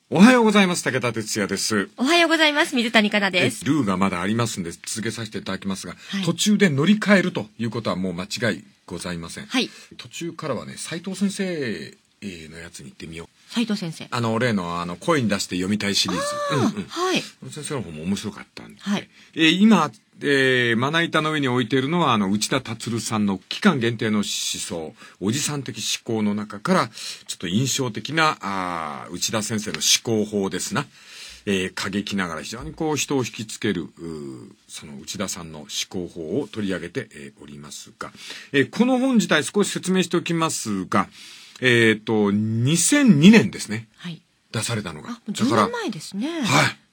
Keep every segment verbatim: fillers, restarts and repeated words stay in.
おはようございます。武田哲也です。 おはようございます。水谷香奈です。 ルーがまだありますんで続けさせていただきますが、 はい、 途中で乗り換えるということはもう間違いございません。 はい、 途中からはね、斉藤先生のやつに行ってみよう。 斉藤先生。 あの、例の、あの、声に出して読みたいシリーズ。うんうん。 はい。 先生の方も面白かったんで。 はい。 えー、今、えー、まな板の上に置いているのは、あの、内田達さんの期間限定の思想、おじさん的思考の中から、ちょっと印象的な、あ内田先生の思考法ですな。えー、過激ながら非常にこう人を引きつける、その内田さんの思考法を取り上げて、えー、おりますが、えー、この本自体少し説明しておきますが、えっと、にせんにねんですね。 はい。 出されたのが。 あ、じゅうねんまえですね。 はい。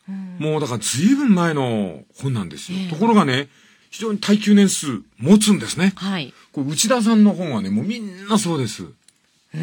もうだから随分前の本なんですよ。えー、ところがね、非常に耐久年数持つんですね。 はい。 これ内田さんの本はね、もうみんなそうです。 うん。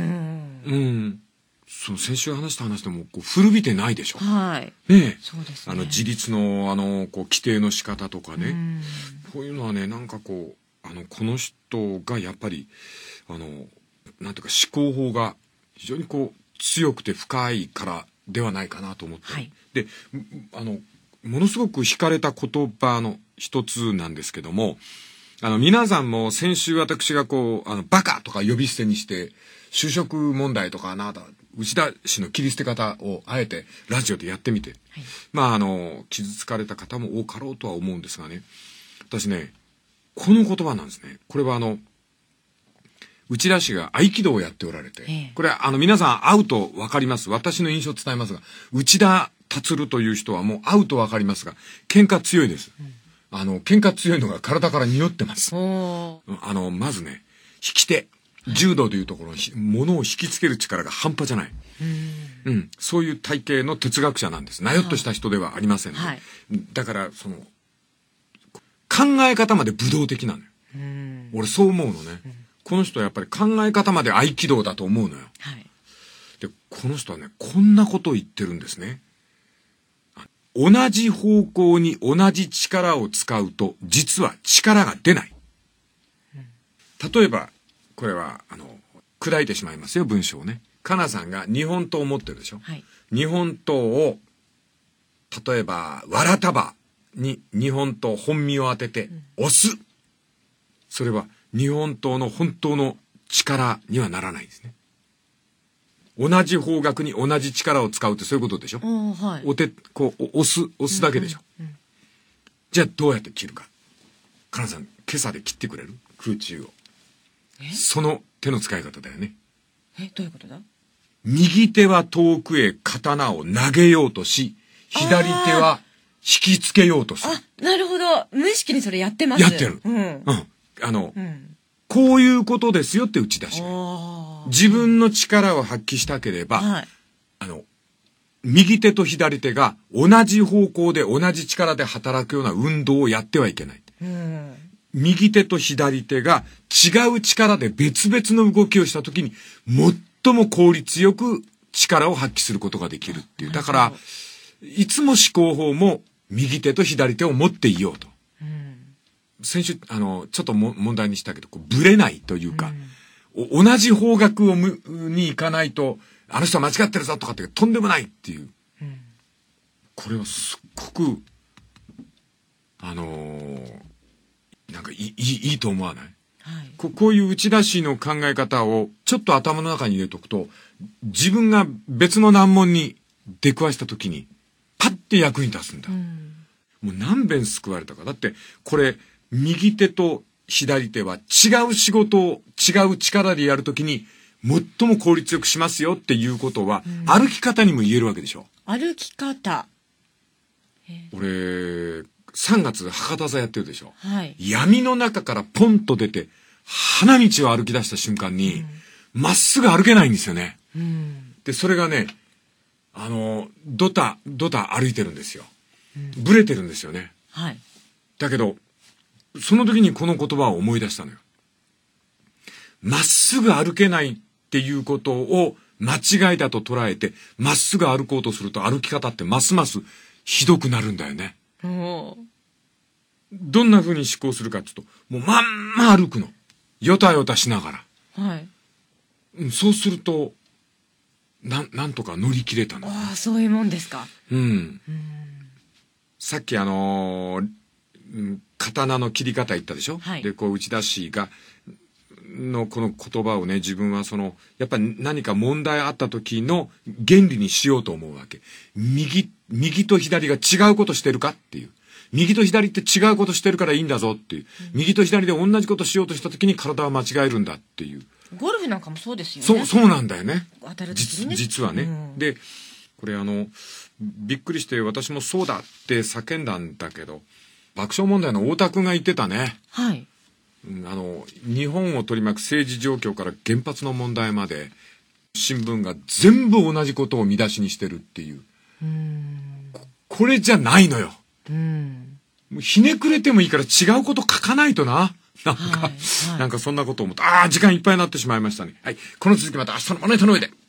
うん。そう、先週話した話でもこう古びてないでしょ。 はい。 ねえ。 そうですね。 あの、自立の、あの、こう、規定の仕方とかね。うん、こういうのはね、なんかこう、あの、この人がやっぱり、あの、なんていうか思考法が非常にこう、強くて深いからではないかなと思って、はい、であのものすごく惹かれた言葉の一つなんですけども、あの皆さんも先週私がこうあのバカとか呼び捨てにして就職問題とかあなた内田氏の切り捨て方をあえてラジオでやってみて、はい、まああの傷つかれた方も多かろうとは思うんですがね、私ねこの言葉なんですね。これはあの内田氏が合気道をやっておられて、ええ、これはあの皆さん会うと分かります。私の印象を伝えますが、内田達という人はもう会うと分かりますが、喧嘩強いです。うん、あの喧嘩強いのが体から匂ってます。あのまずね、引き手、柔道でいうところの物を引きつける力が半端じゃない。うん、うん、そういう体系の哲学者なんです。なよっとした人ではありませんね。はい、だからその考え方まで武道的なのよ。俺そう思うのね。うん、この人はやっぱり考え方まで合気道だと思うのよ。はい、で、この人はね、こんなことを言ってるんですね。同じ方向に同じ力を使うと、実は力が出ない。うん、例えば、これは、あの、砕いてしまいますよ、文章をね。かなさんが日本刀を持ってるでしょ。はい、日本刀を、例えば、わら束に日本刀本身を当てて押す。うん、それは、日本刀の本当の力にはならないですね。同じ方角に同じ力を使うってそういうことでしょ。はい、お手こう押す押すだけでしょ。うんうんうん、じゃあどうやって切るか。かなさん今朝で切ってくれる？空中を。その手の使い方だよね。 え、どういうことだ？ 右手は遠くへ刀を投げようとし、左手は引きつけようとする。 あ、なるほど。無意識にそれやってます。 やってる。うん。うん。あの、うん、こういうことですよって打ち出し。自分の力を発揮したければ、はい、あの、右手と左手が同じ方向で同じ力で働くような運動をやってはいけない。うん、右手と左手が違う力で別々の動きをしたときに、最も効率よく力を発揮することができるっていう。だから、いつも思考法も右手と左手を持っていようと。先週あのちょっとも問題にしたけどこうブレないというか、うん、同じ方角をむに行かないとあの人は間違ってるぞとかってとんでもないっていう、うん、これはすっごくあのー、なんかいいいいと思わない、はい、こ, こういう内田氏の考え方をちょっと頭の中に入れとくと自分が別の難問に出くわした時にパッて役に立つんだ、うん、もう何遍救われたか。だってこれ右手と左手は違う仕事を違う力でやるときに最も効率よくしますよっていうことは、うん、歩き方にも言えるわけでしょ。 歩き方。 俺さんがつ博多座やってるでしょ、 はい、 闇の中からポンと出て花道を歩き出した瞬間にま、うん、っすぐ歩けないんですよね、うん、でそれがねあのドタドタ歩いてるんですよ、うん、ブレてるんですよね、 はい、 だけどその時にこの言葉を思い出したのよ。まっすぐ歩けないっていうことを間違いだと捉えて、まっすぐ歩こうとすると歩き方ってますますひどくなるんだよね。どんな風に思考するかっていうと、もうまんま歩くの。よたよたしながら。 はい。 そうすると、 ななんとか乗り切れたの。 ああ、そういうもんですか。 うん。 うん。 さっきあのーうん刀の切り方言ったでしょ、 はい、 でこう内田氏がのこの言葉をね、自分はそのやっぱり何か問題あった時の原理にしようと思うわけ。右右と左が違うことしてるかっていう、右と左って違うことしてるからいいんだぞっていう、うん、右と左で同じことしようとした時に体は間違えるんだっていう。 ゴルフなんかもそうですよね。 そうそうなんだよね。 当たる時にね、 実はね、 うん、 でこれあのびっくりして私もそうだって叫んだんだけど、爆笑問題の太田君が言ってたね。 はい。 あの日本を取り巻く政治状況から原発の問題まで新聞が全部同じことを見出しにしてるっていう。 うーんこ, これじゃないのよ。 うんもうひねくれてもいいから違うこと書かないとな。なんか、はいはい、なんかそんなことを思って、ああ時間いっぱいになってしまいましたね。はい、この続きまた明日のまな板の上で。